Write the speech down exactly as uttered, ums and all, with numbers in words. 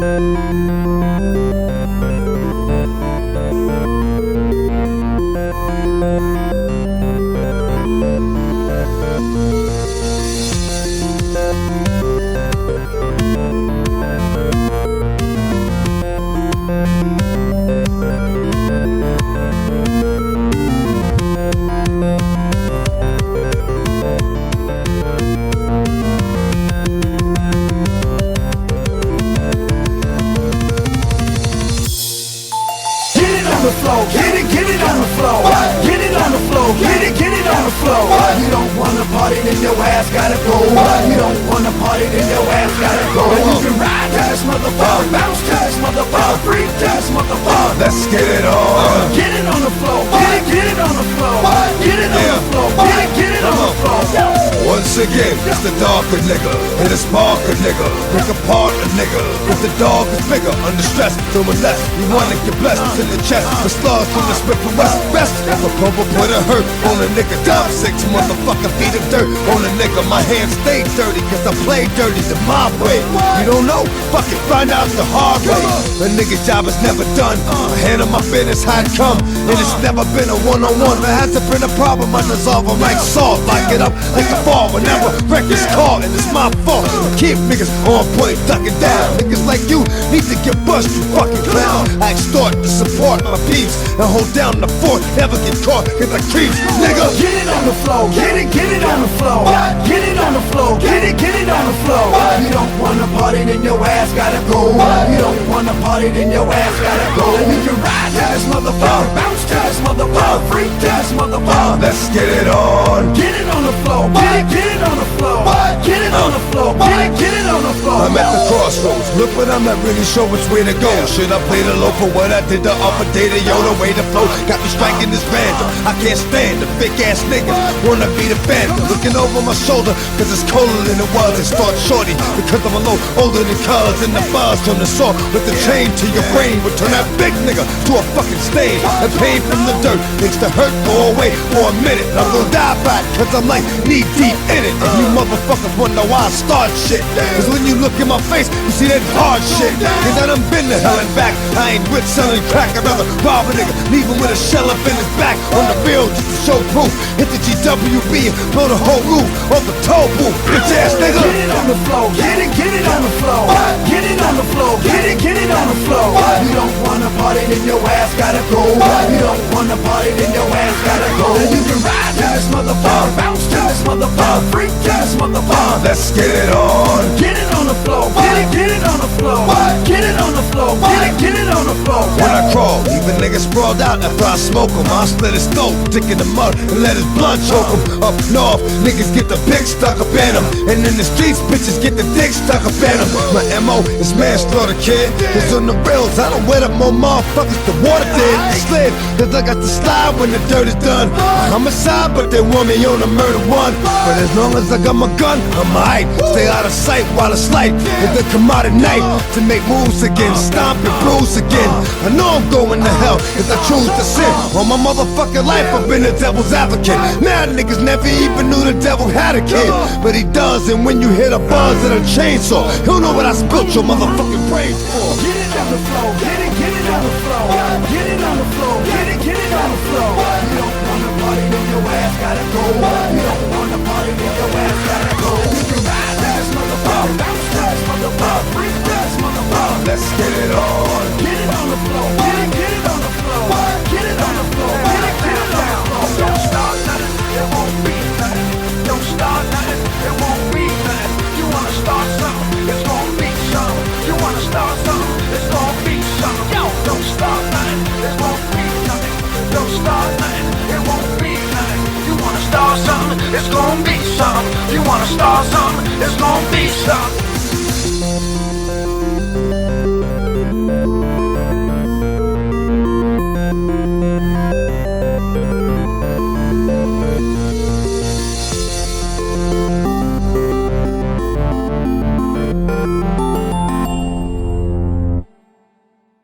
The floor, get it, get it on the floor. Get it on the floor, get it, get it on the floor. You don't wanna party, then your ass gotta go. You don't wanna party, then your ass gotta go. You can ride to this motherfucker, bounce to this motherfucker, freak to this motherfucker. Let's get it on. Get it on the floor, get it, get it on the floor. Get it on the floor, get it, get it on the floor. Once again, it's the darker nigga, and it's marker nigga. Break apart a nigga, if the dog is bigger. Under stress, doing less, you wanna get blessed in the chest. The slugs from the spit from west, best. If a pumper put a hurt on a nigga, top six motherfucker feet of dirt on a nigga. My hands stay dirty, cause I play dirty the my way. You don't know? Fuck it, find out the hard way. A nigga's job is never done. I handle my business how it come, and it's never been a one-on-one. There hasn't been a problem, I dissolve them like salt. Lock it up like a fall whenever records call, and it's my fault. Keep niggas on point, ducking down. Niggas like you need to get bust, you fucking clown. I extort to support my peeps and hold down the fort. Never get caught, cause I creeps, nigga. Get it on the floor, get it, get it on the floor. Get it on the floor, get it, get it on the floor. You don't wanna party, then your ass gotta go. You don't wanna party, then your ass gotta go. You can ride to this motherfucker, bounce to this motherfucker, freak to this motherfucker. Let's get it on. Get it on the floor, get it, get it on the floor. Get it on the floor, get it, get it on the floor. I'm at the crossroads, look but I'm not really sure which way to go. Should I play the low for what I did, the upper data, yo, the way to flow. Got me striking this phantom, I can't stand the fake ass niggas, wanna be the phantom. Looking over my shoulder, cause it's colder than it was. It starts shorty, because I'm a low, older than colors. And the buzz from the saw with the chain to your brain would turn that big nigga to a fucking stain. The pain from the dirt makes the hurt go away for a minute. I'm gonna die by it, cause I'm like knee deep in it. And you motherfuckers wonder why I start shit, cause when you look in my face, you see that hard shit. Cause I done been to hell and back. I ain't with selling crack, I'd rather rob a nigga, leave him with a shell up in his back. On the real, just to show proof. Hit the G W B and blow the whole roof off the toll booth, bitch ass nigga. Get it on the floor, get it, get it on the floor. Get it on the floor, get it, get it on the floor. You don't wanna party, then your ass gotta go. You don't wanna party, then your ass gotta go. You can ride to this motherfucker, bounce to this motherfucker, freak to this motherfucker. Let's get it on. Get it on the floor, get it, get it on the floor. Get it on the floor, get it, get it on the floor. When I crawl, even niggas sprawled out after I smoke him. I slit his throat, dick in the mud, and let his blood choke him. Up north, niggas get the pig stuck up in them, and in the streets, bitches get the dick stuck up in them. My M O is manslaughter, kid. It's on the rails, I don't wet up more motherfuckers the water did. Slid, cause I got to slide when the dirt is done. Homicide, but they want me on a murder one. But as long as I got my gun, I'm alright. Stay out of sight while it's light. If they come out at night to make moves again, stomp and bruise again. I know I'm going to hell if I choose to sin. All my motherfucking life I've been the devil's advocate. Mad niggas never even knew the devil had a kid, but he does. And when you hear the buzz of the chainsaw, he'll know what I spilt your motherfucking brains for. Get it on the floor, get it, get it on the floor. Get it on the floor, get it, get it on the floor. You don't wanna party, then your ass gotta go. You don't wanna party, then your ass gotta go. You can ride to this motherfucker, bounce to this motherfucker, freak to this motherfucker. Let's get it on. Get it on the floor, get it, get it on the floor. Get it on the floor, get it, get it on the floor. Don't start nothing, it won't be nothing. Don't start nothing, it won't be nothing. You wanna start something, it's gonna be something. You wanna start something, it's gonna be something. Yo, don't start nothing, it won't be nothing. Don't start nothing, it won't be nothing. You wanna start something, it's gonna be something. You wanna start something, it's gonna be something.